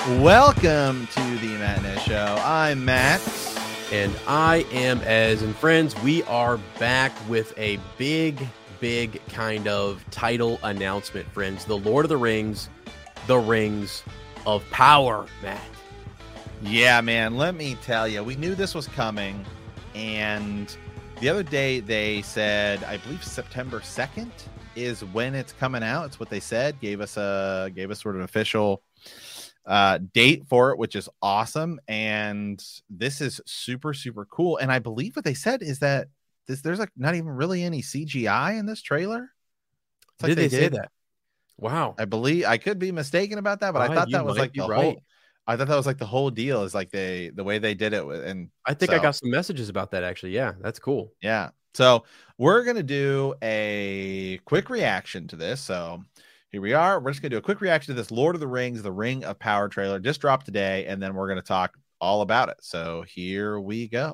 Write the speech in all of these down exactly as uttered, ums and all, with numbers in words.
Welcome to the Matt and Ez Show. I'm Matt. And I am Ez. And friends, we are back with a big, big kind of title announcement, friends. The Lord of the Rings, the Rings of Power, Matt. Yeah, man, let me tell you, we knew this was coming. And the other day they said, I believe September second is when it's coming out. It's what they said. Gave us a, gave us sort of an official uh date for it, which is awesome. And this is super super cool. And I believe what they said is that this there's like not even really any C G I in this trailer. It's like did they, they say did, that? Wow. I believe I could be mistaken about that, but oh, I thought that was like the right. whole I thought that was like the whole deal is like they the way they did it with, and I think so, I got some messages about that actually. Yeah, that's cool. Yeah. So we're gonna do a quick reaction to this. So here we are. We're just going to do a quick reaction to this Lord of the Rings, the Ring of Power trailer. Just dropped today, and then we're going to talk all about it. So here we go.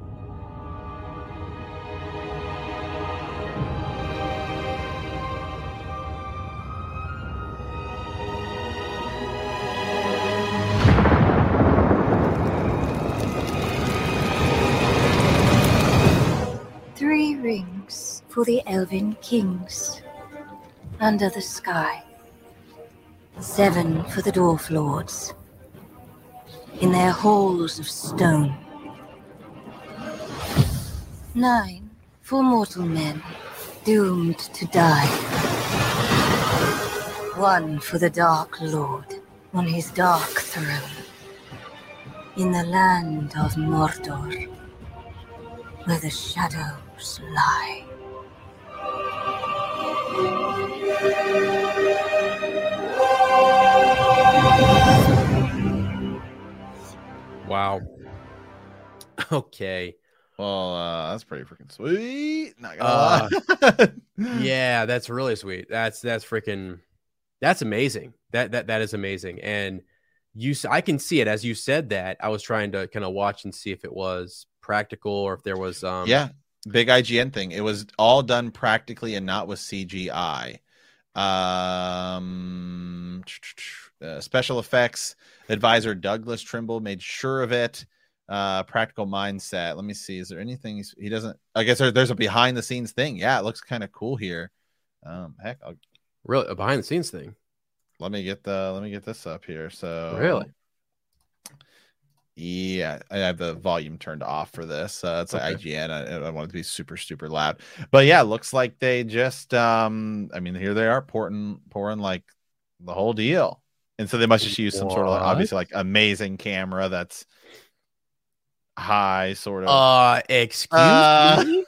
Three rings for the Elven Kings. Under the sky. Seven for the Dwarf Lords. In their halls of stone. Nine for mortal men doomed to die. One for the Dark Lord on his dark throne. In the land of Mordor, where the shadows lie. Wow. Okay. Well, uh, that's pretty freaking sweet. Not gonna uh, lie. Yeah, that's really sweet. That's that's freaking. That's amazing. That that that is amazing. And you, I can see it as you said that. I was trying to kind of watch and see if it was practical or if there was. Um, yeah, big I G N thing. It was all done practically and not with C G I. Um, uh, special effects advisor Douglas Trimble made sure of it. Uh, practical mindset. Let me see. Is there anything he's, he doesn't? I guess there, there's a behind the scenes thing. Yeah, it looks kind of cool here. Um, heck, I'll, really a behind the scenes thing. Let me get the. Let me get this up here. So really, yeah, I have the volume turned off for this. Uh, it's okay. Like I G N. I, I want it to be super, super loud. But yeah, it looks like they just, um, I mean, here they are pouring, pouring like the whole deal. And so they must just use some what? sort of like, obviously like amazing camera that's high sort of. Uh, excuse uh, me?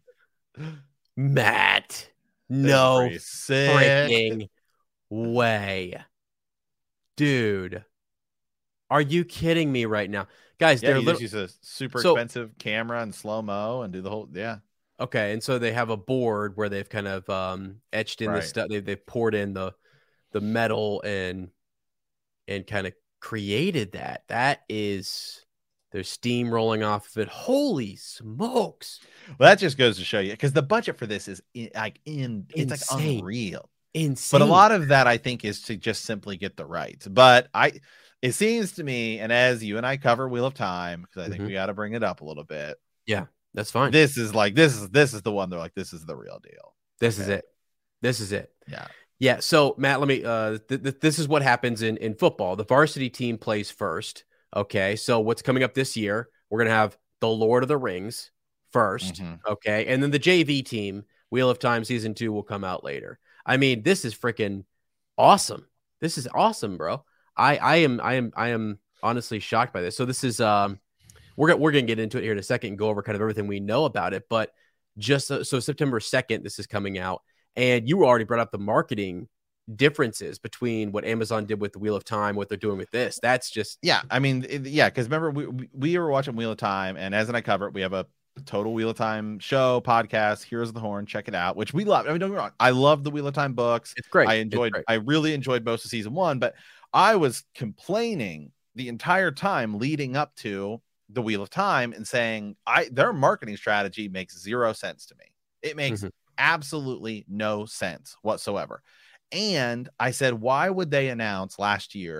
Matt. No freaking way. Dude. Are you kidding me right now? Guys, yeah, they're you little... just use a super so, expensive camera and slow-mo and do the whole yeah. Okay, and so they have a board where they've kind of um etched in right. the stuff. They they've poured in the the metal and and kind of created that. That is there's steam rolling off of it. Holy smokes. Well, that just goes to show you because the budget for this is in, like in it's Insane. like unreal. Insane. But a lot of that I think is to just simply get the rights. But I It seems to me, and as you and I cover Wheel of Time, because I think mm-hmm. we got to bring it up a little bit. Yeah, that's fine. This is like this is this is the one they're like this is the real deal. This okay. is it. This is it. Yeah, yeah. So Matt, let me. Uh, th- th- this is what happens in in football. The varsity team plays first. Okay, so what's coming up this year? We're gonna have the Lord of the Rings first. Mm-hmm. Okay, and then the J V team, Wheel of Time season two, will come out later. I mean, this is freaking awesome. This is awesome, bro. I, I am I am I am honestly shocked by this. So this is um we're gonna we're gonna get into it here in a second and go over kind of everything we know about it. But just so, so September second, this is coming out, and you already brought up the marketing differences between what Amazon did with the Wheel of Time, what they're doing with this. That's just yeah. I mean, it, yeah, because remember we we were watching Wheel of Time, and as and I cover it, we have a total Wheel of Time show podcast. Heroes of the Horn, check it out. Which we love. I mean, don't get me wrong, I love the Wheel of Time books. It's great. I enjoyed. Great. I really enjoyed most of season one, but I was complaining the entire time leading up to the Wheel of Time and saying I their marketing strategy makes zero sense to me. It makes mm-hmm. absolutely no sense whatsoever. And I said, why would they announce last year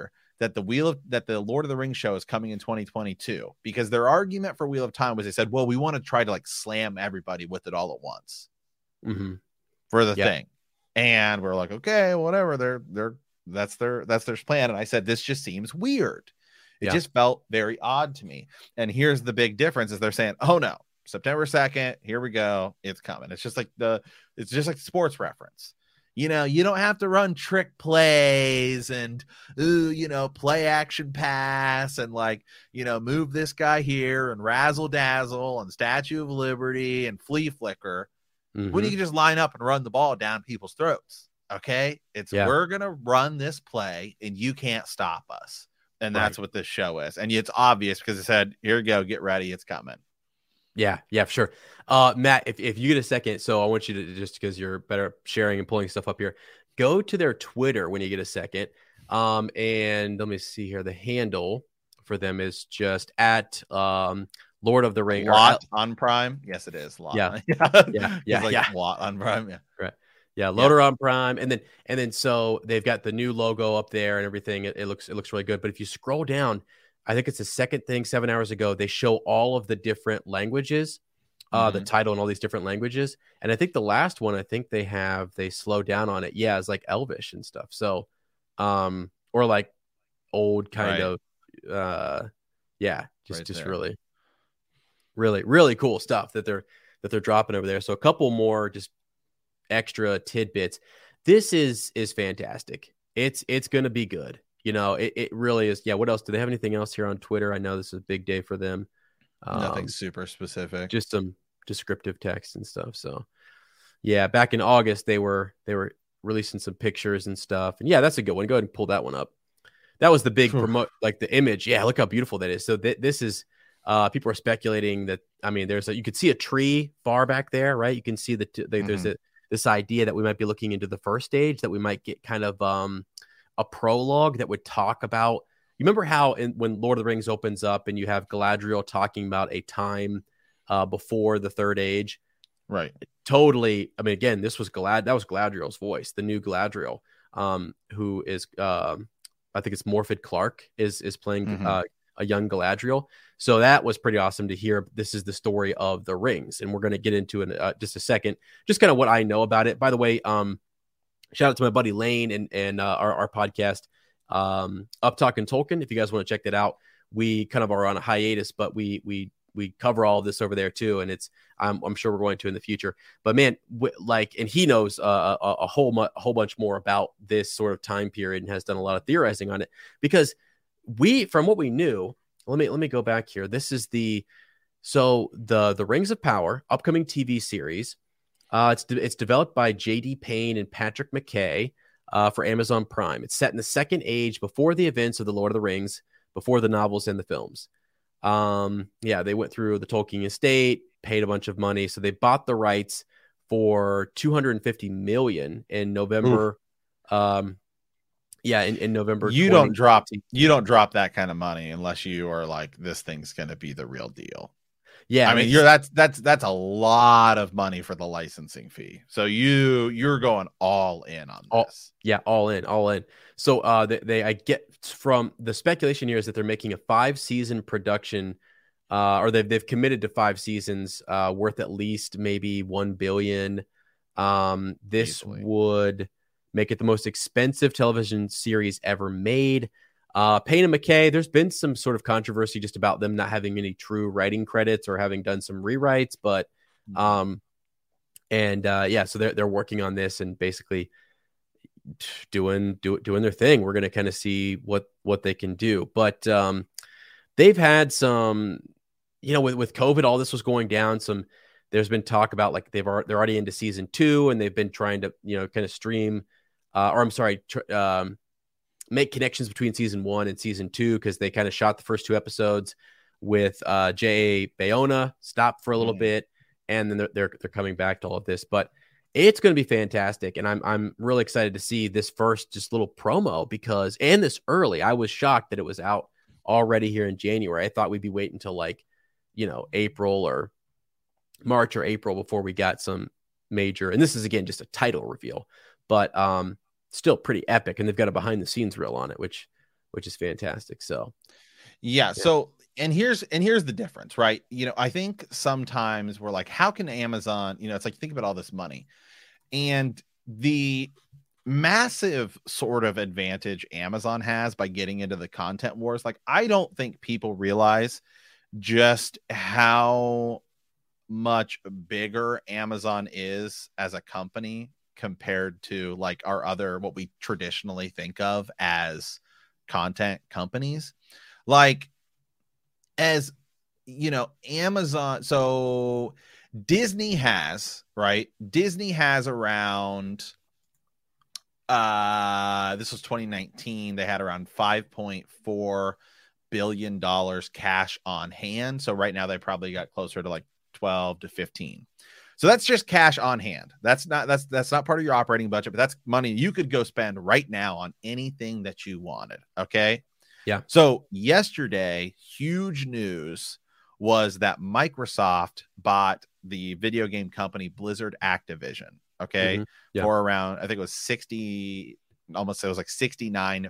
that the Wheel of that the Lord of the Rings show is coming in twenty twenty-two, because their argument for Wheel of Time was they said, well, we want to try to like slam everybody with it all at once mm-hmm. for the yep. thing. And we're like, okay, whatever. They're they're that's their that's their plan. And I said, this just seems weird. It yeah. just felt very odd to me. And here's the big difference: is they're saying, oh no, September second, here we go, it's coming. It's just like the it's just like the sports reference. You know, you don't have to run trick plays and, ooh, you know, play action pass and like, you know, move this guy here and razzle dazzle and Statue of Liberty and flea flicker. Mm-hmm. When you can just line up and run the ball down people's throats. Okay. It's yeah. we're going to run this play and you can't stop us. And that's right. what this show is. And it's obvious because it said, here you go, get ready, it's coming. Yeah, yeah, for sure. Uh, Matt, if, if you get a second, so I want you to, just because you're better at sharing and pulling stuff up here, go to their Twitter when you get a second. Um, and let me see here. The handle for them is just at um, Lord of the Rings. Lot or, on Prime. Yes, it is. Lot. Yeah, yeah, yeah, yeah. like yeah. Lot on Prime. Yeah, right. Yeah, Loader yeah. on Prime, and then and then so they've got the new logo up there and everything. It, it looks it looks really good. But if you scroll down, I think it's the second thing, seven hours ago, they show all of the different languages, uh, mm-hmm. the title and all these different languages. And I think the last one, I think they have, they slow down on it. Yeah, it's like Elvish and stuff. So, um, or like old kind right. of, uh, yeah, just, right just there. really, really, really cool stuff that they're, that they're dropping over there. So a couple more just extra tidbits. This is, is fantastic. It's, it's going to be good. You know, it, it really is. Yeah. What else? Do they have anything else here on Twitter? I know this is a big day for them. Um, Nothing super specific. Just some descriptive text and stuff. So, yeah, back in August, they were they were releasing some pictures and stuff. And yeah, that's a good one. Go ahead and pull that one up. That was the big promote, like the image. Yeah, look how beautiful that is. So th- this is, uh, people are speculating that. I mean, there's a, you could see a tree far back there, right? You can see that the, mm-hmm. there's a, this idea that we might be looking into the first stage, that we might get kind of um. a prologue that would talk about, you remember how in, when Lord of the Rings opens up and you have Galadriel talking about a time uh, before the third age, right? Totally. I mean, again, this was Galad, that was Galadriel's voice, the new Galadriel, um, who is, um, I think it's Morfydd Clark is, is playing mm-hmm. uh, a young Galadriel. So that was pretty awesome to hear. This is the story of the rings. And we're going to get into it in uh, just a second, just kind of what I know about it. By the way, um, shout out to my buddy Lane and, and uh, our, our podcast, um, Up Talking Tolkien. If you guys want to check that out, we kind of are on a hiatus, but we we we cover all of this over there too. And it's I'm, I'm sure we're going to in the future. But man, w- like, and he knows uh, a, a whole mu- a whole bunch more about this sort of time period and has done a lot of theorizing on it. Because we, from what we knew, let me let me go back here. This is the so the the Rings of Power upcoming T V series. Uh, it's de- it's developed by J D Payne and Patrick McKay uh, for Amazon Prime. It's set in the Second Age, before the events of the Lord of the Rings, before the novels and the films. Um, yeah, they went through the Tolkien estate, paid a bunch of money, so they bought the rights for two hundred fifty million dollars in November. Ooh. Um, yeah, in, in November. You don't drop you don't drop that kind of money unless you are like, this thing's going to be the real deal. Yeah, I mean, you're that's that's that's a lot of money for the licensing fee. So you you're going all in on this. All, yeah, all in, all in. So uh, they, they I get from the speculation here is that they're making a five season production, uh, or they've they've committed to five seasons, uh, worth at least maybe one billion. Um, this Easily. would make it the most expensive television series ever made. Uh, Payne and McKay, there's been some sort of controversy just about them not having any true writing credits or having done some rewrites, but, um, and, uh, yeah, so they're, they're working on this and basically doing, do, doing their thing. We're going to kind of see what, what they can do, but, um, they've had some, you know, with, with COVID, all this was going down. Some, there's been talk about like, they've already, they're already into season two and they've been trying to, you know, kind of stream, uh, or I'm sorry, tr- um, make connections between season one and season two, because they kind of shot the first two episodes with uh, J A. Bayona, stopped for a little mm. bit, and then they're, they're they're coming back to all of this. But it's going to be fantastic, and I'm I'm really excited to see this first just little promo, because and this early. I was shocked that it was out already here in January. I thought we'd be waiting until like, you know, April or March or April before we got some major. And this is again just a title reveal, but um. still pretty epic, and they've got a behind the scenes reel on it, which which is fantastic. So, yeah, yeah. So, and here's and here's the difference, right? You know, I think sometimes we're like, how can Amazon? You know, it's like think about all this money, and the massive sort of advantage Amazon has by getting into the content wars. Like, I don't think people realize just how much bigger Amazon is as a company compared to like our other, what we traditionally think of as content companies. Like, as you know, Amazon, so Disney has, right? Disney has around, uh, this was twenty nineteen. They had around five point four billion dollars cash on hand. So right now they probably got closer to like twelve to fifteen. So that's just cash on hand. That's not, that's, that's not part of your operating budget, but that's money you could go spend right now on anything that you wanted. Okay. Yeah. So yesterday, huge news was that Microsoft bought the video game company Blizzard Activision. Okay. Mm-hmm. Yeah. For around, I think it was sixty, almost, it was like sixty-nine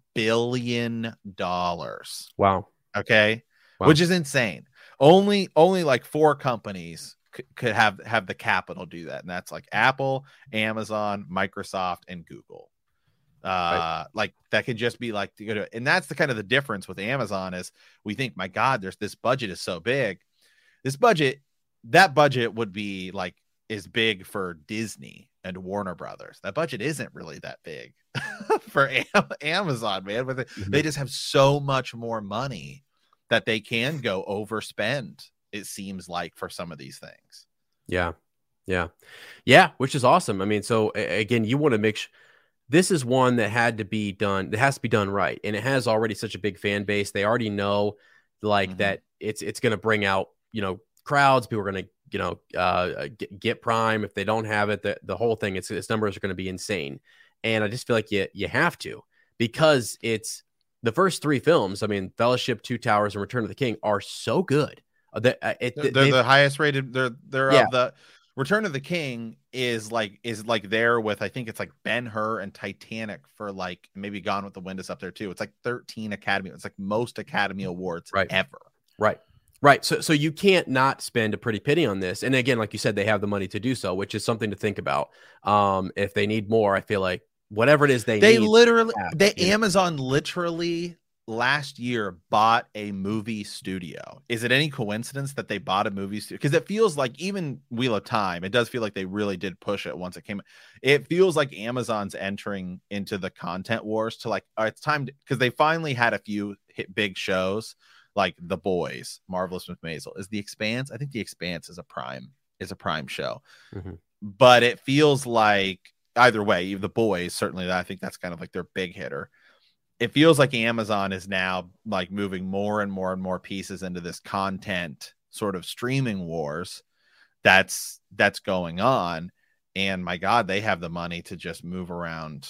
billion dollars. Wow. Okay. Wow. Which is insane. Only, only like four companies c- could have, have the capital do that. And that's like Apple, Amazon, Microsoft, and Google. Uh, right. Like that could just be like, you know, and that's the kind of the difference with Amazon is we think, my God, there's this budget is so big. This budget, that budget would be like, is big for Disney and Warner Brothers. That budget isn't really that big for Am- Amazon, man. But mm-hmm. they just have so much more money that they can go overspend, it seems like, for some of these things. Yeah. Yeah. Yeah. Which is awesome. I mean, so again, you want to make sure this is one that had to be done. That has to be done right. And it has already such a big fan base. They already know like mm-hmm. that it's, it's going to bring out, you know, crowds. People are going to, you know, uh, get, get Prime. If they don't have it, the, the whole thing, it's, its numbers are going to be insane. And I just feel like you, you have to, because it's the first three films. I mean, Fellowship, Two Towers, and Return of the King are so good. That uh, it, they're they're the highest rated. They're, they're yeah. of the Return of the King is like, is like there with, I think it's like Ben-Hur and Titanic for like, maybe Gone with the Wind is up there too. It's like thirteen Academy. It's like most Academy Awards right. ever. Right. Right. So, so you can't not spend a pretty penny on this. And again, like you said, they have the money to do so, which is something to think about. Um, if they need more, I feel like whatever it is they they need, literally, have, they you know? Amazon literally last year bought a movie studio. Is it any coincidence that they bought a movie studio? Because it feels like even Wheel of Time, it does feel like they really did push it once it came. It feels like Amazon's entering into the content wars to like, oh, it's time to, because they finally had a few hit big shows like The Boys, Marvelous Miss Maisel. Is The Expanse? I think The Expanse is a prime is a prime show, mm-hmm. but it feels like either way, The Boys certainly. I think that's kind of like their big hitter. It feels like Amazon is now like moving more and more and more pieces into this content sort of streaming wars that's that's going on. And my God, they have the money to just move around,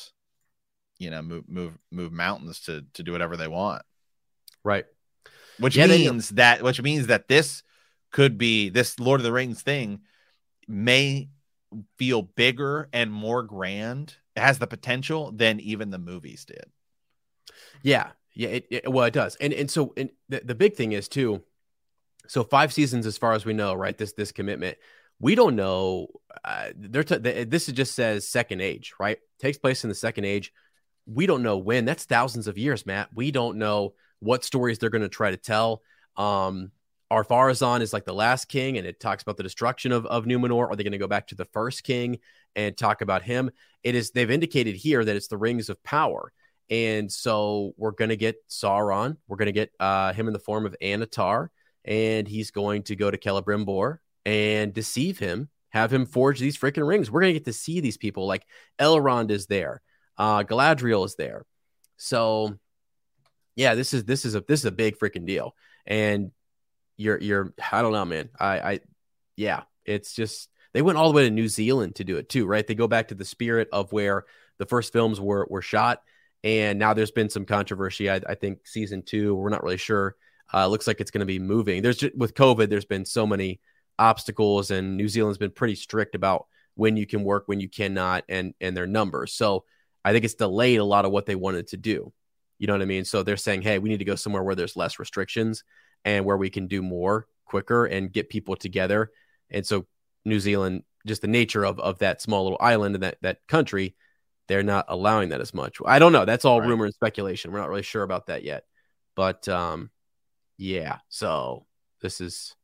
you know, move move move mountains to to do whatever they want. Right. Which yeah, means that which means that this could be this Lord of the Rings thing may feel bigger and more grand. It has the potential than even the movies did. Yeah, yeah, it, it well, it does, and and so and the, the big thing is too. So five seasons, as far as we know, right? This this commitment, we don't know. Uh, they're t- they, this just says second age, right? Takes place in the second age. We don't know when. That's thousands of years, Matt. We don't know what stories they're going to try to tell. Um, Ar-Pharazôn is like the last king, and it talks about the destruction of of Numenor. Are they going to go back to the first king and talk about him? It is. They've indicated here that it's the Rings of Power. And so we're going to get Sauron. We're going to get uh, him in the form of Anatar, and he's going to go to Celebrimbor and deceive him, have him forge these freaking rings. We're going to get to see these people. Like Elrond is there. Uh, Galadriel is there. So yeah, this is, this is a, this is a big freaking deal. And you're, you're, I don't know, man. I, I, yeah, it's just, they went all the way to New Zealand to do it too, right? They go back to the spirit of where the first films were, were shot. And now there's been some controversy. I, I think season two, we're not really sure. Uh, looks like it's going to be moving. There's just, with COVID, there's been so many obstacles, and New Zealand's been pretty strict about when you can work, when you cannot, and and their numbers. So I think it's delayed a lot of what they wanted to do. You know what I mean? So they're saying, hey, we need to go somewhere where there's less restrictions and where we can do more quicker and get people together. And so New Zealand, just the nature of, of that small little island and that, that country, they're not allowing that as much. I don't know. That's all right. Rumor and speculation. We're not really sure about that yet. But um, yeah, so this is,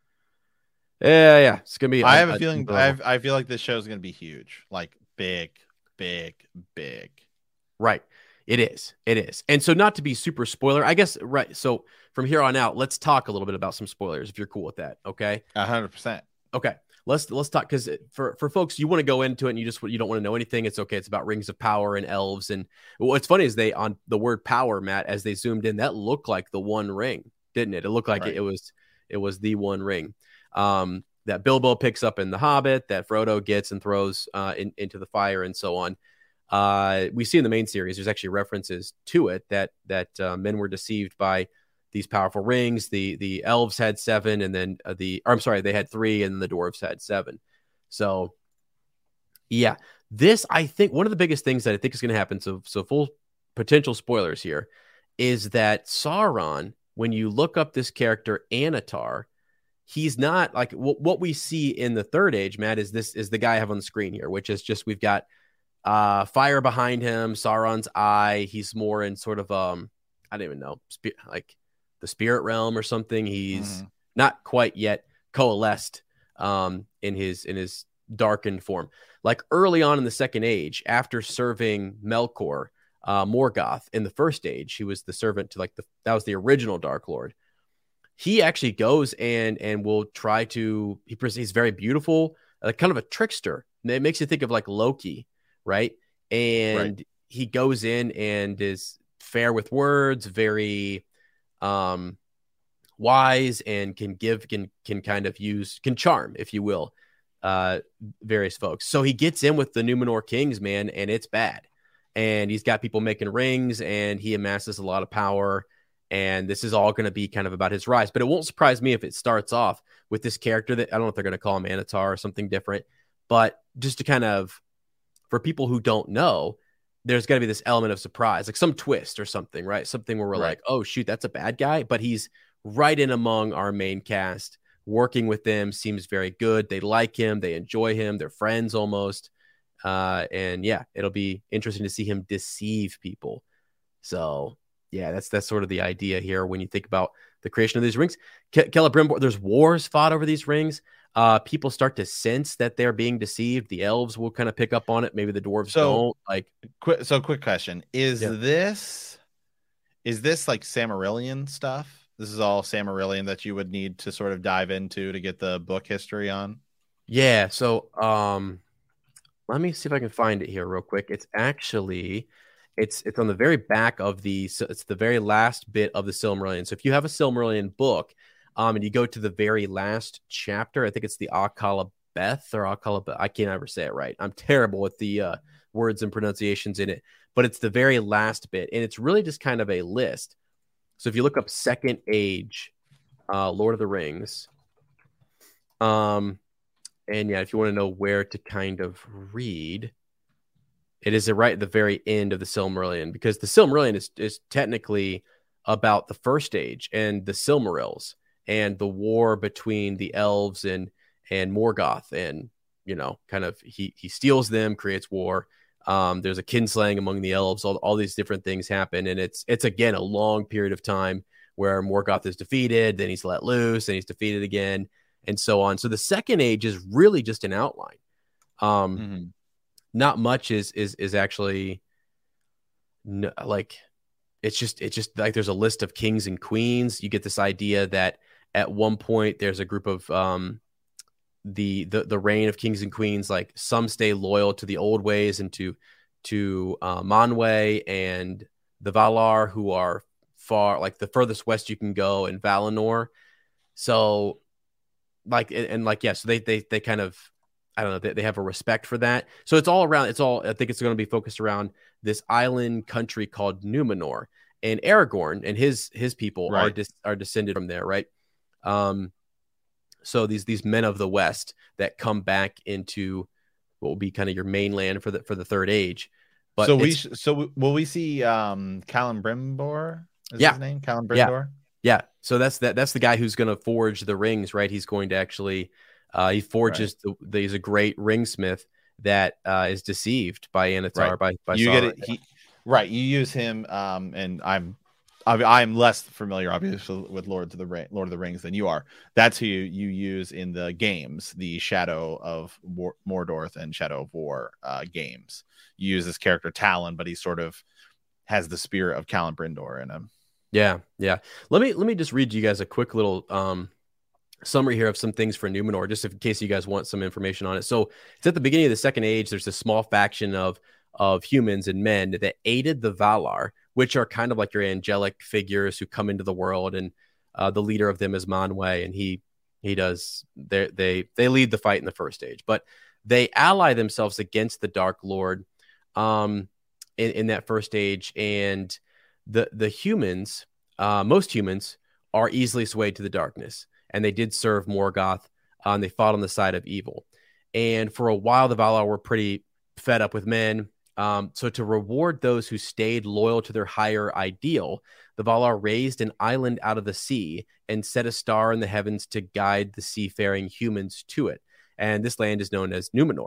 yeah, yeah. It's going to be. I a, have a, a feeling, I, have, I feel like this show is going to be huge, like big, big, big. Right. It is. It is. And so not to be super spoiler, I guess, right. So from here on out, let's talk a little bit about some spoilers if you're cool with that. Okay. A hundred percent. Okay. Let's, let's talk. Cause for, for folks, you want to go into it and you just, you don't want to know anything. It's okay. It's about rings of power and elves. And what's funny is they, on the word power, Matt, as they zoomed in, that looked like the One Ring, didn't it? It looked like right. it, it was, it was the One Ring um, that Bilbo picks up in The Hobbit, that Frodo gets and throws uh, in, into the fire and so on. Uh, we see in the main series, there's actually references to it that that uh, men were deceived by these powerful rings. The the elves had seven, and then uh, the or I'm sorry, they had three, and the dwarves had seven. So, yeah, this I think one of the biggest things that I think is going to happen. So so full potential spoilers here is that Sauron, when you look up this character Anatar, he's not like w- what we see in the Third Age. Matt, is this is the guy I have on the screen here, which is just we've got. Uh, fire behind him, Sauron's eye. He's more in sort of um, I don't even know, spe- like the spirit realm or something. He's mm-hmm. not quite yet coalesced um in his in his darkened form. Like early on in the Second Age, after serving Melkor, uh, Morgoth in the First Age, he was the servant to like the that was the original Dark Lord. He actually goes and and will try to. He he's very beautiful, like kind of a trickster. It makes you think of like Loki. Right. And right. he goes in and is fair with words, very um, wise, and can give, can, can kind of use, can charm, if you will, uh, various folks. So he gets in with the Numenor kings, man, and it's bad. And he's got people making rings, and he amasses a lot of power. And this is all going to be kind of about his rise. But it won't surprise me if it starts off with this character that I don't know if they're going to call him Anatar or something different, but just to kind of, for people who don't know, there's got to be this element of surprise, like some twist or something, right? Something where we're right. like, oh, shoot, that's a bad guy. But he's right in among our main cast. Working with them seems very good. They like him. They enjoy him. They're friends almost. Uh, and yeah, it'll be interesting to see him deceive people. So yeah, that's that's sort of the idea here when you think about the creation of these rings. Ke- Celebrimbor, there's wars fought over these rings. Uh, people start to sense that they're being deceived. The elves will kind of pick up on it. Maybe the dwarves so, don't. Like, quick. So, quick question: Is yeah. this is this like Silmarillion stuff? This is all Silmarillion that you would need to sort of dive into to get the book history on. Yeah. So, um, let me see if I can find it here real quick. It's actually it's it's on the very back of the. So it's the very last bit of the Silmarillion. So, if you have a Silmarillion book. Um, and you go to the very last chapter. I think it's the Akala Beth or Akala. I can't ever say it right. I'm terrible with the uh, words and pronunciations in it, but it's the very last bit, and it's really just kind of a list. So if you look up Second Age, uh, Lord of the Rings, um, and yeah, if you want to know where to kind of read, it is right at the very end of the Silmarillion, because the Silmarillion is is technically about the First Age and the Silmarils. And the war between the elves and and Morgoth, and you know, kind of he he steals them, creates war. Um, there's a kinslaying among the elves. All, all these different things happen, and it's it's again a long period of time where Morgoth is defeated, then he's let loose, and he's defeated again, and so on. So the Second Age is really just an outline. Um, mm-hmm. Not much is is is actually no, like it's just it's just like there's a list of kings and queens. You get this idea that. At one point, there's a group of um, the, the the reign of kings and queens. Like some stay loyal to the old ways and to to uh, Manwë and the Valar, who are far like the furthest west you can go in Valinor. So, like and, and like yeah, so they they they kind of I don't know they, they have a respect for that. So it's all around. It's all I think it's going to be focused around this island country called Numenor, and Aragorn and his his people right. are dis, are descended from there, right? Um, so these these men of the West that come back into what will be kind of your mainland for the for the Third Age, But so we sh- so will we see um Celebrimbor? Is yeah. his name Celebrimbor? Yeah. Yeah. So that's that. That's the guy who's going to forge the rings, right? He's going to actually uh, he forges right. the, the. He's a great ringsmith that uh, is deceived by Anatar right. by by you Sauron. get it. He, right. You use him. Um, and I'm. I'm less familiar, obviously, with Lord of the Ring, Lord of the Rings than you are. That's who you, you use in the games, the Shadow of War, Mordor and Shadow of War uh, games. You use this character Talon, but he sort of has the spirit of Celebrimbor in him. Yeah, yeah. Let me let me just read you guys a quick little um, summary here of some things for Numenor, just in case you guys want some information on it. So it's at the beginning of the Second Age. There's a small faction of of humans and men that aided the Valar, which are kind of like your angelic figures who come into the world, and uh, the leader of them is Manwë, and he he does they they they lead the fight in the First Age, but they ally themselves against the Dark Lord um, in, in that First Age, and the the humans, uh, most humans, are easily swayed to the darkness, and they did serve Morgoth, uh, and they fought on the side of evil, and for a while the Valar were pretty fed up with men. Um, so to reward those who stayed loyal to their higher ideal, the Valar raised an island out of the sea and set a star in the heavens to guide the seafaring humans to it. And this land is known as Numenor.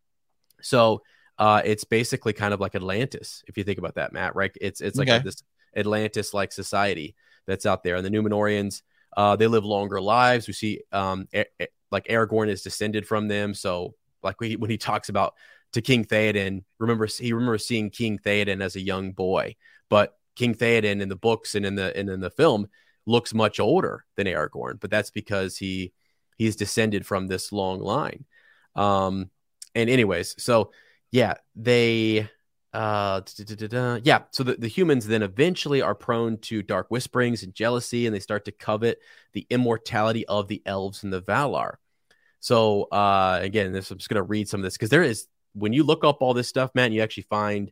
So uh, it's basically kind of like Atlantis, if you think about that, Matt, right? It's it's like okay. a, this Atlantis-like society that's out there. And the Numenorians, uh, they live longer lives. We see um, a- a- like Aragorn is descended from them. So like we, when he talks about to King Theoden, remember he remembers seeing King Theoden as a young boy, but King Theoden in the books and in the and in the film looks much older than Aragorn, but that's because he he's descended from this long line. Um, and anyways, so yeah, they uh yeah, so the, the humans then eventually are prone to dark whisperings and jealousy, and they start to covet the immortality of the elves and the Valar. So uh, again, this I'm just gonna read some of this because there is. When you look up all this stuff, man, you actually find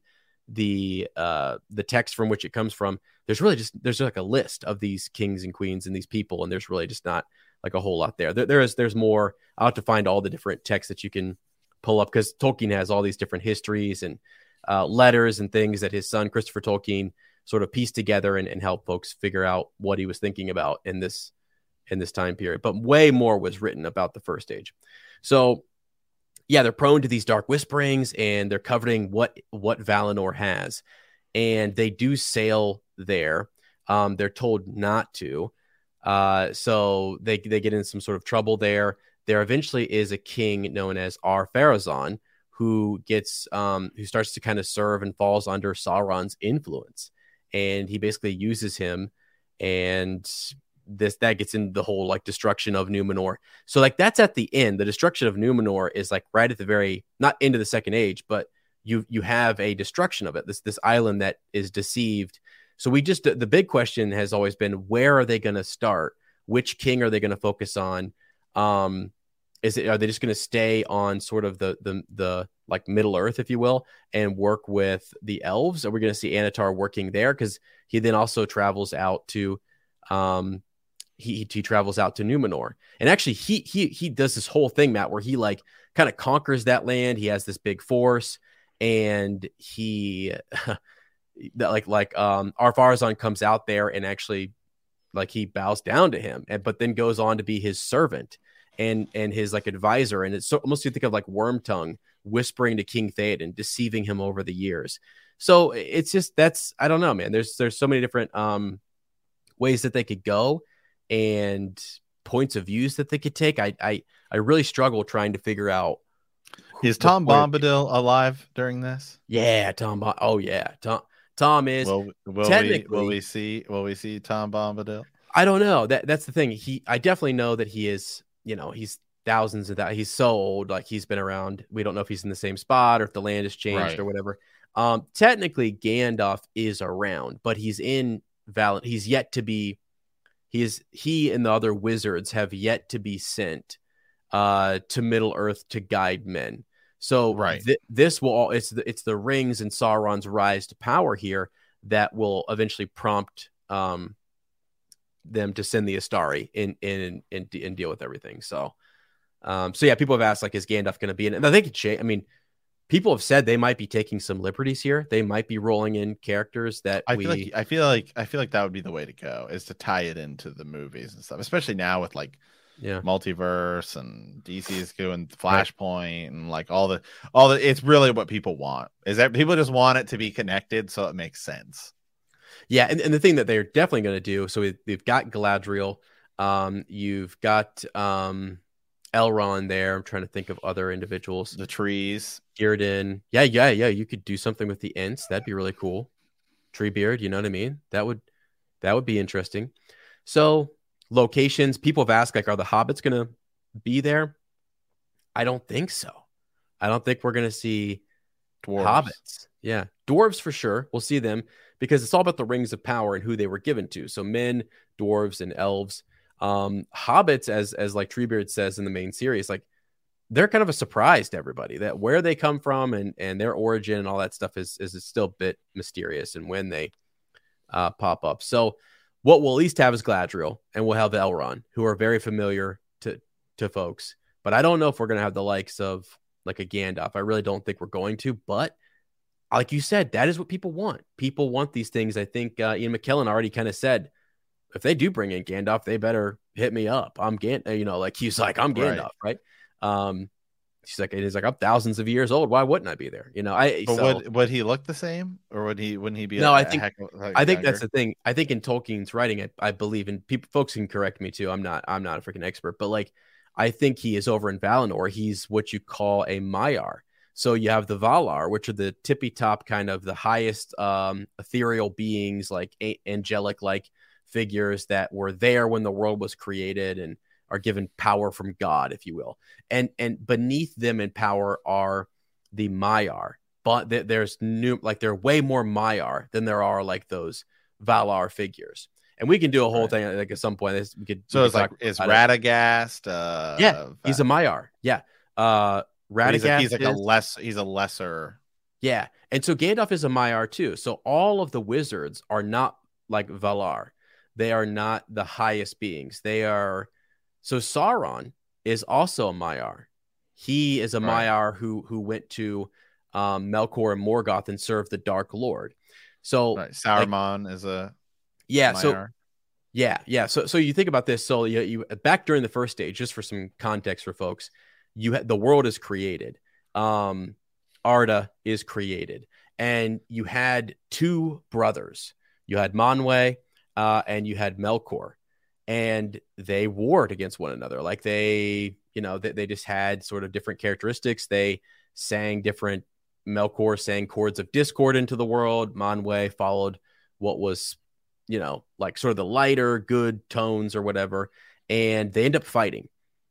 the uh, the text from which it comes from. There's really just there's like a list of these kings and queens and these people, and there's really just not like a whole lot there. There, there is there's more. I'll have to find all the different texts that you can pull up because Tolkien has all these different histories and uh, letters and things that his son Christopher Tolkien sort of pieced together and, and helped folks figure out what he was thinking about in this in this time period. But way more was written about the First Age. So. Yeah, they're prone to these dark whisperings, and they're covering what what Valinor has, and they do sail there. Um, they're told not to, uh, so they they get in some sort of trouble there. There eventually is a king known as Ar-Pharazôn who gets um, who starts to kind of serve and falls under Sauron's influence, and he basically uses him, and this that gets into the whole like destruction of Numenor. So like that's at the end. The destruction of Numenor is like right at the very not into the Second Age, but you you have a destruction of it. This this island that is deceived. So we just the big question has always been, where are they going to start? Which king are they going to focus on? Um, is it are they just going to stay on sort of the the the like Middle Earth, if you will, and work with the elves? Are we going to see Anatar working there? Because he then also travels out to um He, he travels out to Numenor, and actually he he he does this whole thing, Matt, where he like kind of conquers that land. He has this big force, and he like like um Ar-Pharazôn comes out there and actually like he bows down to him, and but then goes on to be his servant and and his like advisor. And it's so almost you think of like Wormtongue whispering to King Theoden, deceiving him over the years. So it's just that's I don't know, man. There's there's so many different um ways that they could go. And points of views that they could take. I I, I really struggle trying to figure out. Is Tom Bombadil alive during this? Yeah, Tom. Bo- oh yeah, Tom. Tom is. Will, will technically, we will we see will we see Tom Bombadil? I don't know. That that's the thing. He I definitely know that he is. You know, he's thousands of that. He's so old. Like he's been around. We don't know if he's in the same spot or if the land has changed right. or whatever. Um, technically, Gandalf is around, but he's in Val. He's yet to be. He is he and the other wizards have yet to be sent uh, to Middle Earth to guide men. So right. th- this will all it's the, it's the rings and Sauron's rise to power here that will eventually prompt um, them to send the Astari in in and, and deal with everything. So um, so yeah, people have asked like, is Gandalf going to be in it? And I think it change. I mean, people have said they might be taking some liberties here. They might be rolling in characters that I we. feel like I feel like I feel like that would be the way to go, is to tie it into the movies and stuff, especially now with like yeah multiverse and D C is doing Flashpoint and like all the all the. It's really what people want, is that people just want it to be connected, so it makes sense. Yeah, and, and the thing that they're definitely going to do, so we, we've got Galadriel, um, you've got um, Elrond there. I'm trying to think of other individuals. The trees. Círdan. Yeah, yeah, yeah. You could do something with the Ents. That'd be really cool. Treebeard, you know what I mean? That would that would be interesting. So locations, people have asked, like, are the hobbits going to be there? I don't think so. I don't think we're going to see Dwarves. Hobbits. Yeah, dwarves for sure. We'll see them because it's all about the rings of power and who they were given to. So men, dwarves, and elves. Um, hobbits, as as like Treebeard says in the main series, like they're kind of a surprise to everybody. That where they come from and and their origin and all that stuff is is still a bit mysterious, and when they uh, pop up. So what we'll at least have is Galadriel, and we'll have Elrond, who are very familiar to to folks. But I don't know if we're going to have the likes of like a Gandalf. I really don't think we're going to. But like you said, that is what people want. People want these things. I think uh, Ian McKellen already kind of said, if they do bring in Gandalf, they better hit me up. I'm Gan, you know, like he's like, I'm Gandalf, right? right? Um, she's like, it is like I'm thousands of years old. Why wouldn't I be there? You know, I. But so, would would he look the same, or would he wouldn't he be? No, a, I think a heck of, like, I think younger? that's the thing. I think in Tolkien's writing, I, I believe, and people, folks can correct me too. I'm not, I'm not a freaking expert, but like, I think he is over in Valinor. He's what you call a Maiar. So you have the Valar, which are the tippy top kind of the highest um, ethereal beings, like a- angelic like figures that were there when the world was created and are given power from God, if you will. And and beneath them in power are the Maiar. But th- there's new, like there are way more Maiar than there are like those Valar figures. And we can do a whole right. thing like at some point. This, we could. So we it's could like is Radagast? Uh, yeah, he's a Maiar. Yeah, uh, Radagast. He's, a, he's like is, a less. He's a lesser. Yeah, and so Gandalf is a Maiar too. So all of the wizards are not like Valar. They are not the highest beings. They are. So Sauron is also a Maiar. He is a right. Maiar who who went to um, Melkor and Morgoth and served the Dark Lord. So right. Saruman like, is a. Yeah, Maiar. so yeah, yeah. So so you think about this. So you, you back during the first stage, just for some context for folks, you ha- the world is created. Um, Arda is created, and you had two brothers. You had Manwë, uh, and you had Melkor, and they warred against one another. Like they, you know, they, they just had sort of different characteristics. They sang different. Melkor sang chords of discord into the world. Manwë followed what was, you know, like sort of the lighter, good tones or whatever, and they end up fighting.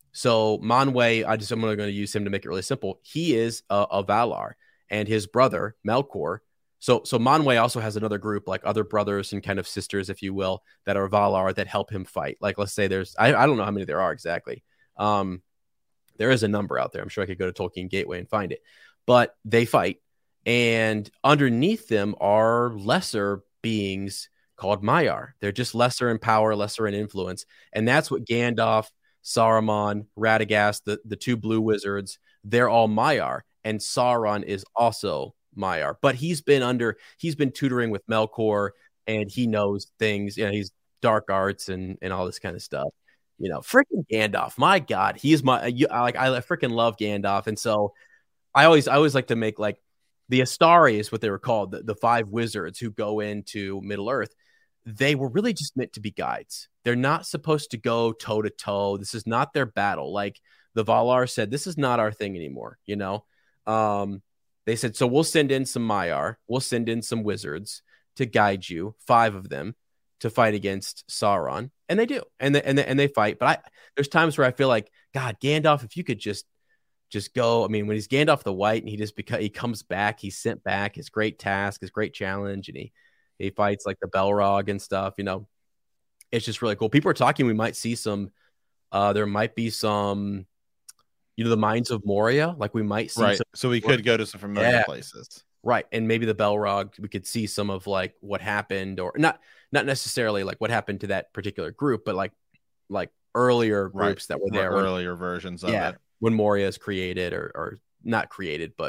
So Manwë, I just I'm going to use him to make it really simple. He is a, a Valar, and his brother Melkor. So so Manwë also has another group, like other brothers and kind of sisters, if you will, that are Valar that help him fight. Like let's say there's I, I don't know how many there are exactly. Um, there is a number out there. I'm sure I could go to Tolkien Gateway and find it, but they fight, and underneath them are lesser beings called Maiar. They're just lesser in power, lesser in influence. And that's what Gandalf, Saruman, Radagast, the, the two blue wizards, they're all Maiar. And Sauron is also Maiar. But he's been under, he's been tutoring with Melkor, and he knows things. You know, he's dark arts and, and all this kind of stuff. You know, freaking Gandalf. My God, he's my, you, I, like, I freaking love Gandalf. And so I always, I always like to make like the Astari is what they were called, the, the five wizards who go into Middle Earth. They were really just meant to be guides. They're not supposed to go toe to toe. This is not their battle. Like the Valar said, this is not our thing anymore. You know, um, they said, so we'll send in some Maiar. We'll send in some wizards to guide you, five of them, to fight against Sauron. And they do. And they, and they, and they fight. But I, there's times where I feel like, God, Gandalf, if you could just, just go. I mean, when he's Gandalf the White and he just, because he comes back, he's sent back, his great task, his great challenge. And he, He fights like the Balrog and stuff, you know, it's just really cool. People are talking, we might see some, uh, there might be some, you know, the Mines of Moria. Like we might see. Right. Some, so we could go to some familiar yeah. places. Right. And maybe the Balrog, we could see some of like what happened, or not, not necessarily like what happened to that particular group, but like, like earlier groups right. that were there. Earlier when, versions of yeah, it. When Moria is created or, or not created, but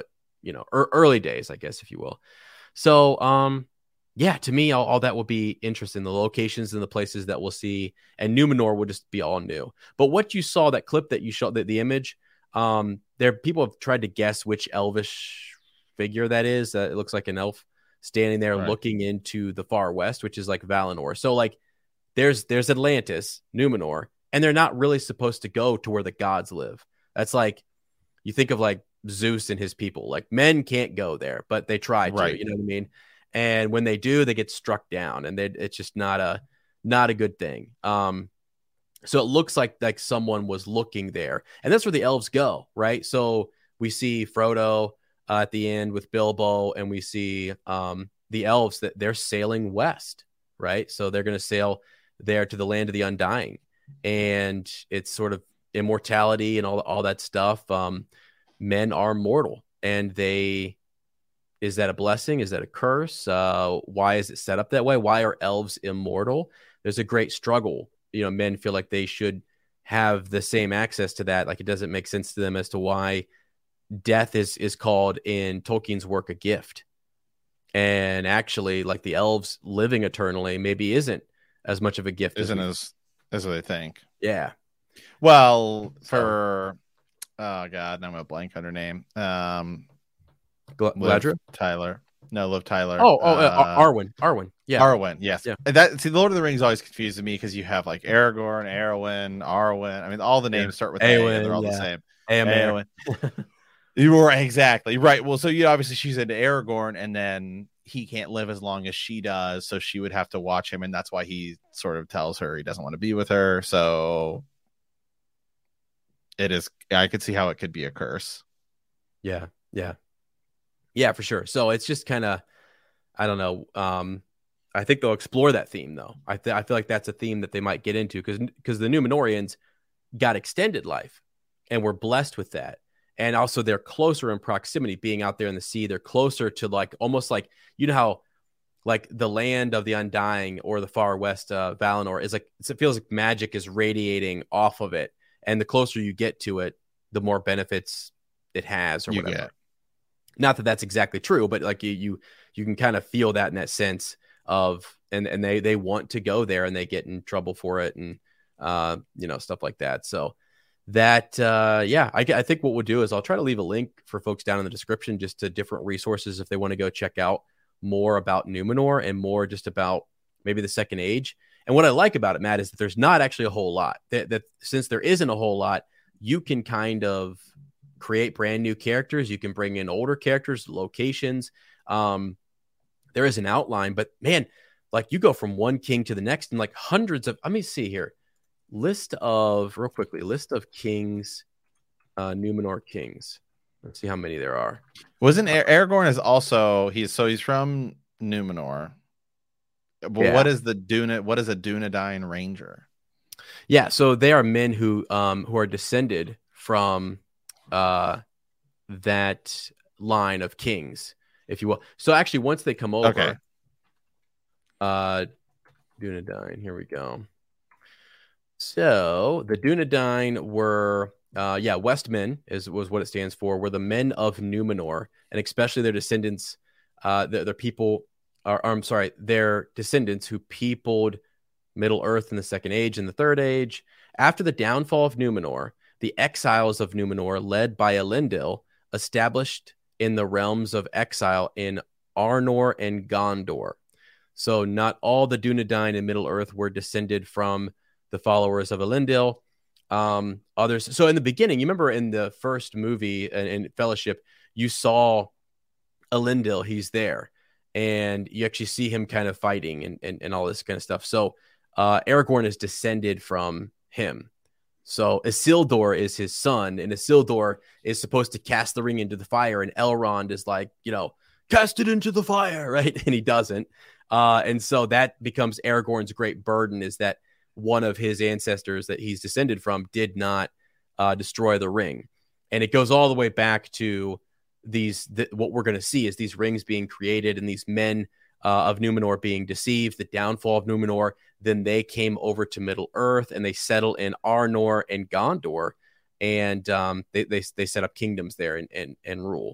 you know, er, early days, I guess, if you will. So, um, yeah, to me, all, all that will be interesting. The locations and the places that we'll see, and Numenor will just be all new. But what you saw, that clip that you showed, the, the image, um, there people have tried to guess which elvish figure that is. Uh, it looks like an elf standing there right. looking into the far west, which is like Valinor. So like there's there's Atlantis, Numenor, and they're not really supposed to go to where the gods live. That's like, you think of like Zeus and his people. Like men can't go there, but they try to, right. you know what I mean? And when they do, they get struck down, and they, it's just not a not a good thing. Um, so it looks like like someone was looking there, and that's where the elves go, right? So we see Frodo uh, at the end with Bilbo, and we see um, the elves that they're sailing west, right? So they're going to sail there to the land of the Undying, and it's sort of immortality and all all that stuff. Um, men are mortal, and they. Is that a blessing? Is that a curse? Uh, why is it set up that way? Why are elves immortal? There's a great struggle. You know, men feel like they should have the same access to that. Like it doesn't make sense to them as to why death is is called in Tolkien's work a gift. And actually, like the elves living eternally maybe isn't as much of a gift. Isn't as as, as they think. Yeah. Well, for oh god, now I'm gonna blank on her name. Um. Galadriel? Tyler. No, Liv Tyler. Oh, oh, uh, Arwen. Arwen. Yeah. Arwen. Yes. Yeah. That see, the Lord of the Rings always confuses me because you have like Aragorn, Arwen, Arwen. I mean, all the names yeah. start with Eowyn, A, and they're all yeah. the same. Eowyn. You were exactly right. Well, so you obviously she's into Aragorn, and then he can't live as long as she does, so she would have to watch him, and that's why he sort of tells her he doesn't want to be with her. So it is. I could see how it could be a curse. Yeah. Yeah. Yeah, for sure. So it's just kind of, I don't know. Um, I think they'll explore that theme, though. I, th- I feel like that's a theme that they might get into because because the Numenorians got extended life and were blessed with that. And also they're closer in proximity, being out there in the sea. They're closer to like almost like, you know how like the land of the Undying or the far west uh, Valinor is like, it feels like magic is radiating off of it. And the closer you get to it, the more benefits it has or you whatever. Get. Not that that's exactly true, but like you, you, you can kind of feel that in that sense of, and, and they, they want to go there and they get in trouble for it and, uh, you know, stuff like that. So that, uh, yeah, I, I think what we'll do is I'll try to leave a link for folks down in the description, just to different resources if they want to go check out more about Numenor and more just about maybe the Second Age. And what I like about it, Matt, is that there's not actually a whole lot that, that since there isn't a whole lot, you can kind of create brand new characters. You can bring in older characters, locations. Um, there is an outline, but man, like you go from one king to the next and like hundreds of, let me see here. List of, real quickly, list of kings, uh, Numenor kings. Let's see how many there are. Wasn't Ar- Aragorn is also, he's, so he's from Numenor. But yeah. what is the Duna, what is a Dunedain Ranger? Yeah. So they are men who, um, who are descended from, uh that line of kings, if you will. So actually once they come over, okay. uh Dunedain, here we go. So the Dunedain were uh yeah, Westmen is was what it stands for, were the men of Numenor, and especially their descendants, uh their, their people are, I'm sorry, their descendants who peopled Middle Earth in the Second Age and the Third Age. After the downfall of Numenor, the exiles of Numenor, led by Elendil, established in the realms of exile in Arnor and Gondor. So not all the Dunedain in Middle Earth were descended from the followers of Elendil. Um, others. So in the beginning, you remember in the first movie in, in Fellowship, you saw Elendil. He's there, and you actually see him kind of fighting and and, and all this kind of stuff. So uh, Aragorn is descended from him. So Isildur is his son, and Isildur is supposed to cast the ring into the fire, and Elrond is like, you know, cast it into the fire, right? And he doesn't. Uh, and so that becomes Aragorn's great burden, is that one of his ancestors that he's descended from did not uh, destroy the ring. And it goes all the way back to these, th- what we're going to see is these rings being created and these men uh, of Numenor being deceived, the downfall of Numenor. Then they came over to Middle Earth and they settle in Arnor and Gondor, and um, they, they they set up kingdoms there and and, and rule.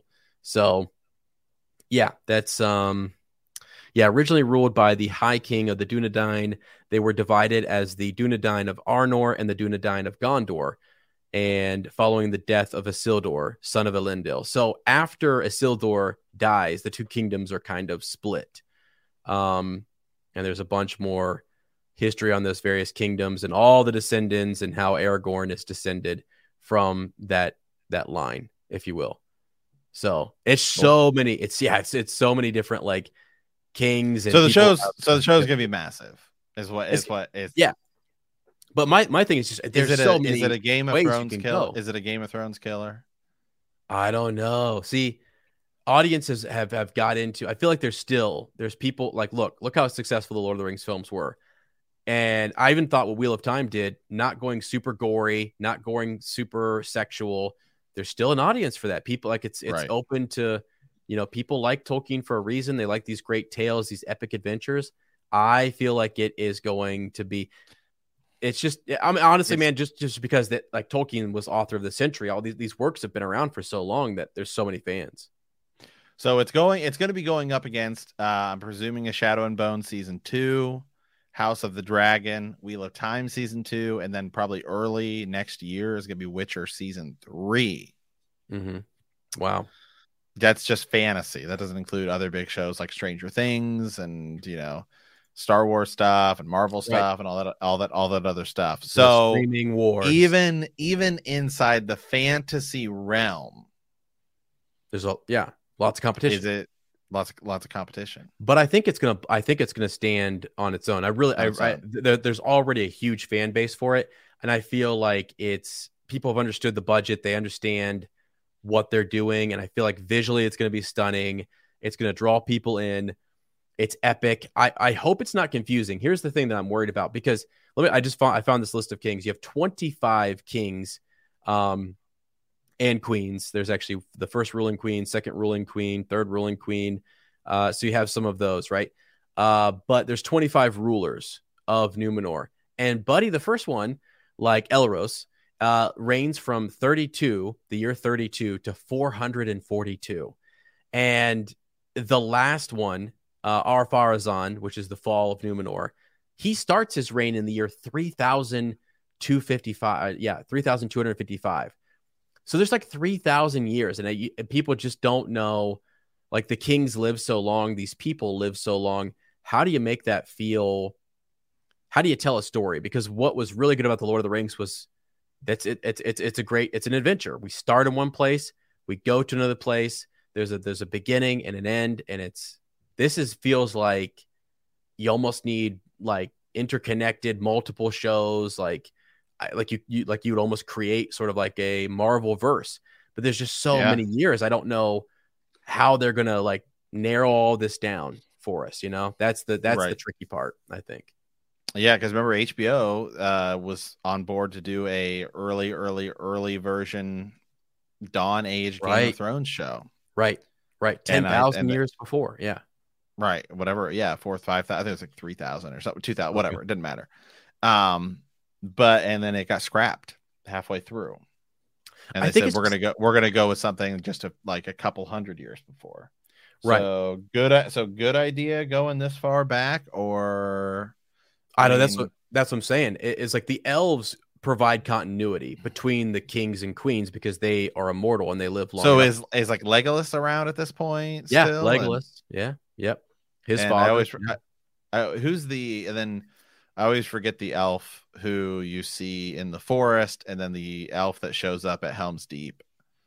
So, yeah, that's um, yeah, originally ruled by the High King of the Dunedain. They were divided as the Dunedain of Arnor and the Dunedain of Gondor, and following the death of Isildur, son of Elendil. So after Isildur dies, the two kingdoms are kind of split. Um, and there's a bunch more history on those various kingdoms and all the descendants and how Aragorn is descended from that that line, if you will. So it's so many. It's yeah, it's it's so many different like kings. And so the show's have, so the show's gonna be massive. Is what is what is yeah. But my, my thing is just there's is it so a, many. Is it a Game of Thrones killer? Is it a Game of Thrones killer? I don't know. See, audiences have have got into. I feel like there's still there's people like look look how successful the Lord of the Rings films were, and I even thought what Wheel of Time did, not going super gory, not going super sexual. There's still an audience for that. People like it's it's right. open to, you know, people like Tolkien for a reason. They like these great tales, these epic adventures. I feel like it is going to be. It's just, I mean, honestly, it's, man, just, just because that like Tolkien was author of the century, all these, these works have been around for so long that there's so many fans. So it's going, it's going to be going up against, uh, I'm presuming a Shadow and Bone season two, House of the Dragon, Wheel of Time season two, and then probably early next year is going to be Witcher season three. Mm-hmm. Wow. That's just fantasy. That doesn't include other big shows like Stranger Things and, you know, Star Wars stuff and Marvel stuff right. and all that, all that, all that other stuff. So streaming wars. even, even inside the fantasy realm, there's a yeah, lots of competition. Is it lots, of, lots of competition? But I think it's gonna, I think it's gonna stand on its own. I really, I, I there, there's already a huge fan base for it, and I feel like it's people have understood the budget. They understand what they're doing, and I feel like visually it's gonna be stunning. It's gonna draw people in. It's epic. I, I hope it's not confusing. Here's the thing that I'm worried about, because let me, I just found, I found this list of kings. You have twenty-five kings um, and queens. There's actually the first ruling queen, second ruling queen, third ruling queen. Uh, so you have some of those, right? Uh, but there's twenty-five rulers of Numenor. And Buddy, the first one, like Elros, uh, reigns from thirty-two, the year thirty-two, to four hundred forty-two. And the last one, Uh, Ar-Pharazôn, which is the fall of Numenor, he starts his reign in the year three thousand two hundred fifty-five. Yeah, three thousand two hundred fifty-five. So there's like three thousand years, and, it, and people just don't know. Like the kings live so long, these people live so long. How do you make that feel? How do you tell a story? Because what was really good about the Lord of the Rings was that's it. It's it's it's a great. It's an adventure. We start in one place, we go to another place. There's a there's a beginning and an end, and it's. This is feels like you almost need like interconnected multiple shows, like like you, you like you would almost create sort of like a Marvel verse. But there's just so yeah. many years. I don't know how they're gonna like narrow all this down for us. You know, that's the that's right. the tricky part, I think. Yeah, because remember H B O uh, was on board to do a early, early, early version Dawn Age Game right. of Thrones show. Right, right, ten thousand years the, before. Yeah. Right, whatever. Yeah, four, five thousand. I think it was like three thousand or something, two thousand, whatever. It didn't matter. Um, but and then it got scrapped halfway through, and they said we're gonna go, we're gonna go with something just a, like a couple hundred years before. Right. So good. So good idea going this far back, or I, I know mean, that's what that's what I'm saying. It, it's like the elves provide continuity between the kings and queens because they are immortal and they live long. So enough. is is like Legolas around at this point? Yeah, still? Legolas. And, yeah. Yep. His and father. I always, I, I, who's the, and then I always forget the elf who you see in the forest, and then the elf that shows up at Helm's Deep.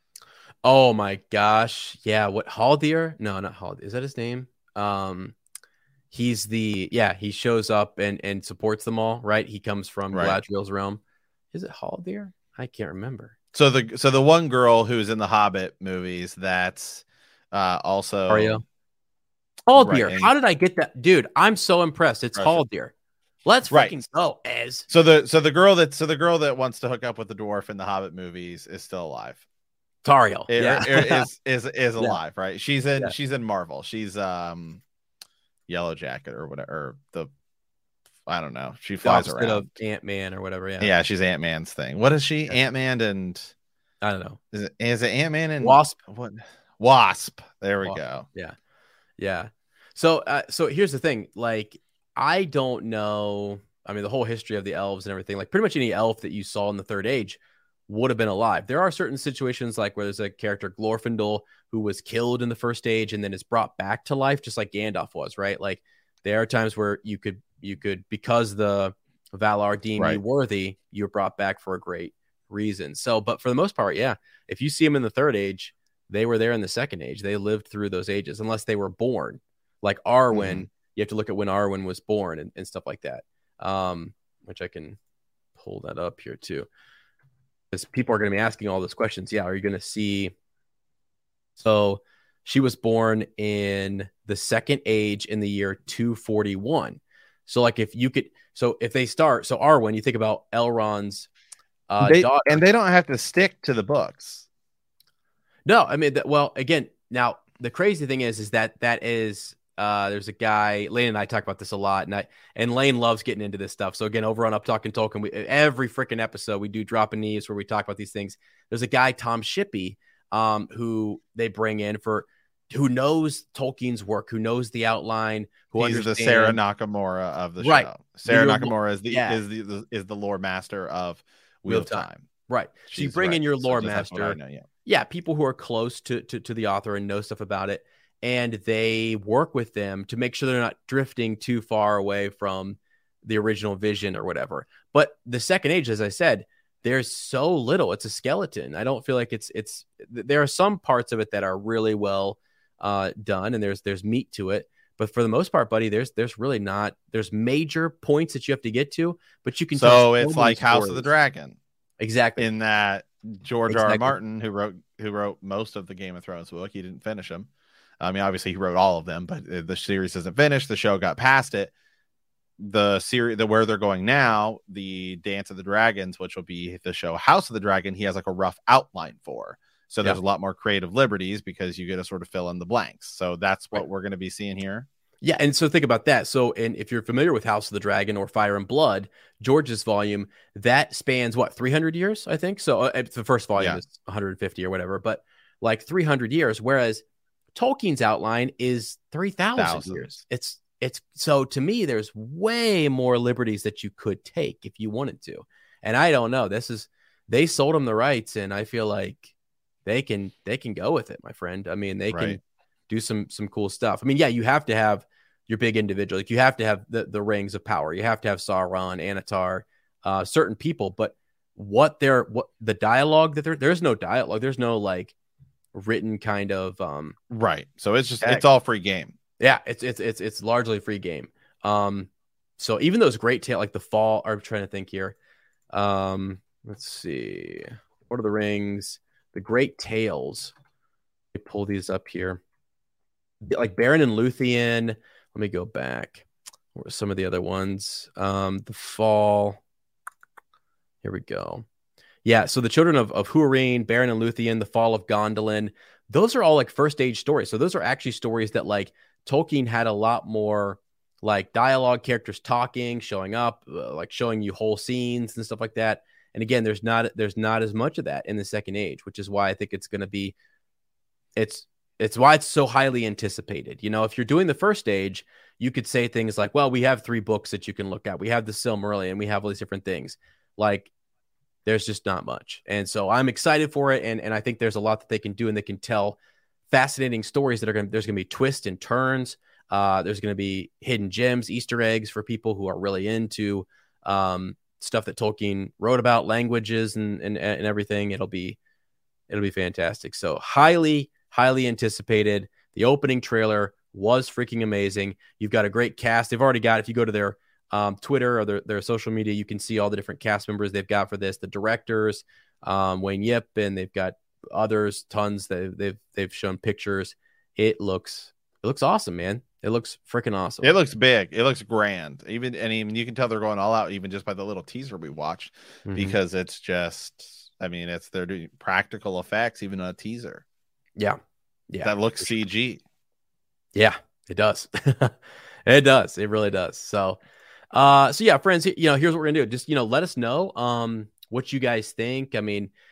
Oh my gosh. Yeah. What, Haldir? No, not Haldir. Is that his name? Um, he's the, yeah, he shows up and, and supports them all, right? He comes from right. Galadriel's realm. Is it Haldir? I can't remember. So the, so the one girl who's in the Hobbit movies, that's uh, also Arya. Haldir. Right, how did I get that? Dude, I'm so impressed. It's Haldir. Let's freaking right. go, Ez. So the so the girl that so the girl that wants to hook up with the dwarf in the Hobbit movies is still alive. Tauriel. It, yeah. is is is alive, yeah. right? She's in yeah. she's in Marvel. She's um Yellow Jacket or whatever, or the I don't know. She flies around. Of Ant-Man or whatever, yeah. Yeah, she's Ant-Man's thing. What is she? Yeah. Ant-Man and I don't know. Is it is it Ant-Man and Wasp? What Wasp. There we Wasp. go. Yeah. Yeah. So, uh, so here's the thing. Like, I don't know. I mean, the whole history of the elves and everything, like pretty much any elf that you saw in the Third Age would have been alive. There are certain situations like where there's a character, Glorfindel, who was killed in the First Age and then is brought back to life, just like Gandalf was, right? Like there are times where you could, you could, because the Valar deem Right. you worthy, you're brought back for a great reason. So, but for the most part, yeah, if you see them in the Third Age, they were there in the Second Age. They lived through those ages, unless they were born. Like Arwen, mm-hmm. you have to look at when Arwen was born and, and stuff like that. Um, which I can pull that up here too. Because people are going to be asking all those questions. Yeah, are you going to see? So she was born in the Second Age in the year two forty-one. So like if you could, so if they start, so Arwen, you think about Elrond's uh, they, daughter. And they don't have to stick to the books. No, I mean, well, again, now the crazy thing is, is that that is, uh, there's a guy, Lane and I talk about this a lot, and I, and Lane loves getting into this stuff. So again, over on Up Talking Tolkien, we, every freaking episode we do Dropping Knees where we talk about these things. There's a guy, Tom Shippey, um, who they bring in for, who knows Tolkien's work, who knows the outline, who He's understands the Sarah Nakamura of the right. show. Sarah You're, Nakamura is the, yeah. is the, the, is the lore master of Wheel, Wheel of Time. Time. Right. She's so you bring right. in your lore so master. Know, yeah. yeah, people who are close to, to to the author and know stuff about it, and they work with them to make sure they're not drifting too far away from the original vision or whatever. But the Second Age, as I said, there's so little. It's a skeleton. I don't feel like it's it's. There are some parts of it that are really well uh, done, and there's there's meat to it. But for the most part, buddy, there's there's really not. There's major points that you have to get to, but you can. So tell it's like stories. House of the Dragon, exactly. In that George exactly. R. R. Martin, who wrote who wrote most of the Game of Thrones book, he didn't finish them. I mean, obviously he wrote all of them, but the series isn't finished. The show got past it. The series, the where they're going now, the Dance of the Dragons, which will be the show House of the Dragon, he has like a rough outline for. So there's yeah. a lot more creative liberties because you get to sort of fill in the blanks. So that's what right. we're going to be seeing here. Yeah, and so think about that. So, and if you're familiar with House of the Dragon or Fire and Blood, George's volume, that spans what, three hundred years, I think? So uh, the first volume yeah. is one hundred fifty or whatever, but like three hundred years, whereas Tolkien's outline is three thousand years. It's, it's, so to me, there's way more liberties that you could take if you wanted to. And I don't know, this is, they sold them the rights, and I feel like they can, they can go with it, my friend. I mean, they right. can do some, some cool stuff. I mean, yeah, you have to have your big individual, like you have to have the, the rings of power. You have to have Sauron, Anatar, uh, certain people, but what they're, what the dialogue that there, there's no dialogue. There's no like written kind of, um, right. So it's just, text. It's all free game. Yeah. It's, it's, it's, it's largely a free game. Um, so even those great tale, like the fall, I'm trying to think here. Um, let's see. What are the rings? The Great Tales. Let me pull these up here. Like Beren and Luthien. Let me go back. What were some of the other ones? Um, the Fall. Here we go. Yeah, so the children of, of Huarine, Beren and Luthien, the Fall of Gondolin, those are all like first age stories. So those are actually stories that like Tolkien had a lot more like dialogue, characters talking, showing up, uh, like showing you whole scenes and stuff like that. And again, there's not there's not as much of that in the Second Age, which is why I think it's going to be it's It's why it's so highly anticipated. You know, if you're doing the First Age, you could say things like, well, we have three books that you can look at. We have the Silmarillion, we have all these different things. Like, there's just not much. And so I'm excited for it. And, and I think there's a lot that they can do, and they can tell fascinating stories that are going to, there's going to be twists and turns. Uh, there's going to be hidden gems, Easter eggs for people who are really into um, stuff that Tolkien wrote about, languages and, and, and everything. It'll be, it'll be fantastic. So highly, highly anticipated. The opening trailer was freaking amazing. You've got a great cast. They've already got, if you go to their um, Twitter or their, their social media, you can see all the different cast members they've got for this. The directors, um, Wayne Yip, and they've got others, tons that they've, they've shown pictures. It looks, it looks awesome, man. It looks freaking awesome. It looks big. It looks grand. Even, and even you can tell they're going all out even just by the little teaser we watched, mm-hmm. because it's just, I mean, it's, they're doing practical effects, even on a teaser. Yeah. Yeah. That looks C G. Yeah, it does. It does. It really does. So, uh, so yeah, friends, you know, here's what we're going to do. Just, you know, let us know, um, what you guys think. I mean,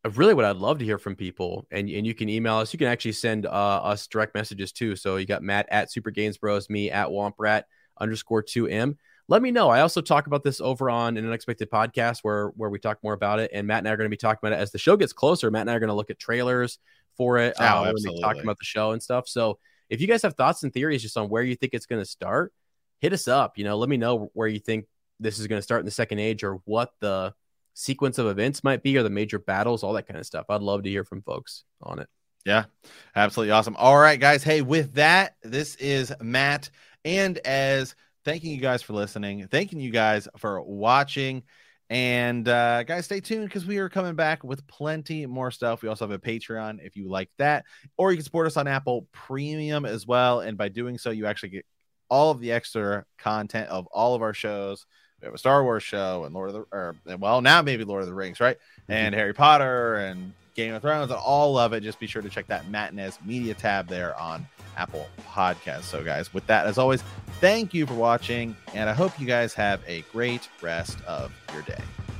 really what I'd love to hear from people, and, and you can email us. You can actually send uh, us direct messages too. So you got Matt at Super Gains Bros, me at Womprat underscore two M. Let me know. I also talk about this over on an Unexpected Podcast where, where we talk more about it. And Matt and I are going to be talking about it as the show gets closer. Matt and I are going to look at trailers for it. Oh, uh, we're absolutely. talking about the show and stuff. So if you guys have thoughts and theories just on where you think it's going to start, hit us up. You know, let me know where you think this is going to start in the Second Age, or what the sequence of events might be, or the major battles, all that kind of stuff. I'd love to hear from folks on it. Yeah, absolutely awesome. All right, guys. Hey, with that, this is Matt and Ez thanking you guys for listening, thanking you guys for watching, and uh, guys, stay tuned because we are coming back with plenty more stuff. We also have a Patreon if you like that, or you can support us on Apple Premium as well, and by doing so, you actually get all of the extra content of all of our shows. We have a Star Wars show and Lord of the, or well, now maybe Lord of the Rings, right? And mm-hmm. Harry Potter and Game of Thrones and all of it. Just be sure to check that Matt and Ez Media tab there on Apple Podcasts. So, guys, with that, as always, thank you for watching, and I hope you guys have a great rest of your day.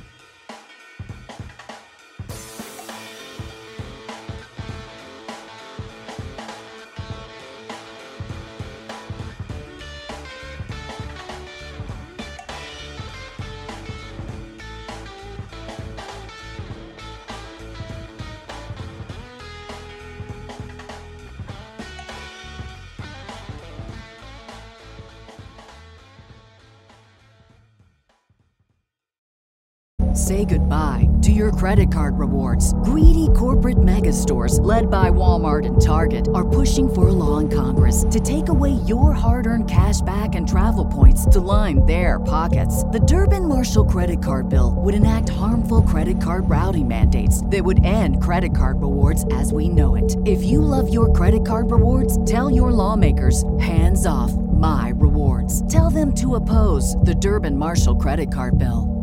Say goodbye to your credit card rewards. Greedy corporate mega stores, led by Walmart and Target, are pushing for a law in Congress to take away your hard-earned cash back and travel points to line their pockets. The Durbin-Marshall credit card bill would enact harmful credit card routing mandates that would end credit card rewards as we know it. If you love your credit card rewards, tell your lawmakers, hands off my rewards. Tell them to oppose the Durbin-Marshall credit card bill.